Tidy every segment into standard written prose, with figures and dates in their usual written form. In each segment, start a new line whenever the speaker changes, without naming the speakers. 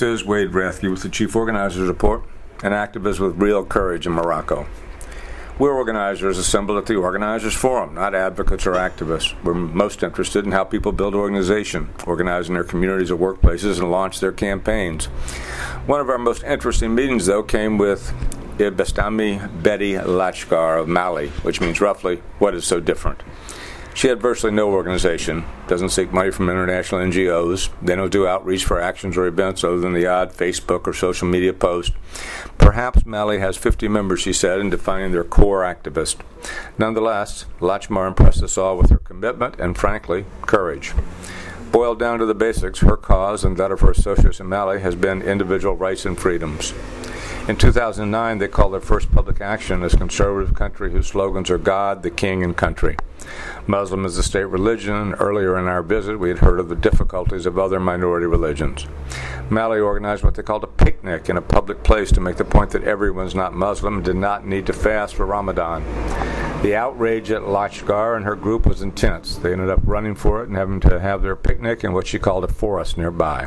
This is Wade Rathke with the Chief Organizers Report, an activist with real courage in Morocco. We're organizers assembled at the Organizers Forum, not advocates or activists. We're most interested in how people build organization, organize in their communities or workplaces, and launch their campaigns. One of our most interesting meetings, though, came with Ibestami Betty Lachgar of Mali, which means roughly, what is so different? She had virtually no organization, doesn't seek money from international NGOs. They don't do outreach for actions or events other than the odd Facebook or social media post. Perhaps Mali has 50 members, she said, in defining their core activist. Nonetheless, Lachgar impressed us all with her commitment and, frankly, courage. Boiled down to the basics, her cause and that of her associates in Mali has been individual rights and freedoms. In 2009, they called their first public action as conservative country whose slogans are God, the King, and country. Muslim is the state religion, and earlier in our visit we had heard of the difficulties of other minority religions. Mali organized what they called a picnic in a public place to make the point that everyone's not Muslim and did not need to fast for Ramadan. The outrage at Lachgar and her group was intense. They ended up running for it and having to have their picnic in what she called a forest nearby.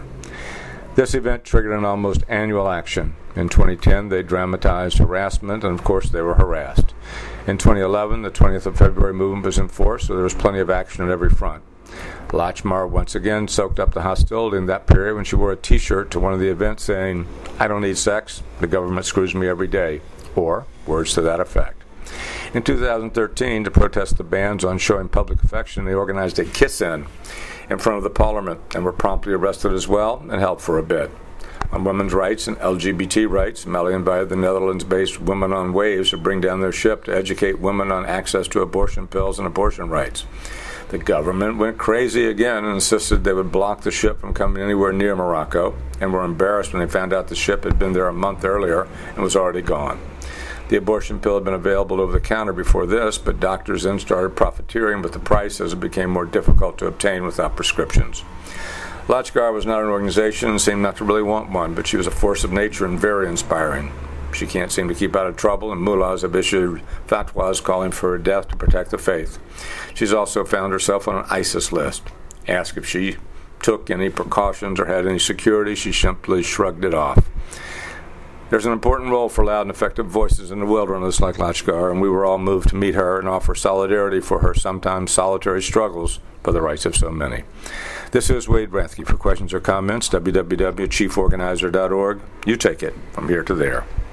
This event triggered an almost annual action. In 2010, they dramatized harassment, and of course they were harassed. In 2011, the 20th of February movement was in force, so there was plenty of action on every front. Lachgar once again soaked up the hostility in that period when she wore a T-shirt to one of the events saying, "I don't need sex, the government screws me every day," or words to that effect. In 2013, to protest the bans on showing public affection, they organized a kiss-in front of the parliament and were promptly arrested as well and held for a bit. On women's rights and LGBT rights, Mali invited the Netherlands-based Women on Waves to bring down their ship to educate women on access to abortion pills and abortion rights. The government went crazy again and insisted they would block the ship from coming anywhere near Morocco, and were embarrassed when they found out the ship had been there a month earlier and was already gone. The abortion pill had been available over the counter before this, but doctors then started profiteering with the price as it became more difficult to obtain without prescriptions. Lachgar was not an organization and seemed not to really want one, but she was a force of nature and very inspiring. She can't seem to keep out of trouble, and mullahs have issued fatwas calling for her death to protect the faith. She's also found herself on an ISIS list. Asked if she took any precautions or had any security, she simply shrugged it off. There's an important role for loud and effective voices in the wilderness like Lachgar, and we were all moved to meet her and offer solidarity for her sometimes solitary struggles for the rights of so many. This is Wade Rathke. For questions or comments, www.chieforganizer.org. You take it from here to there.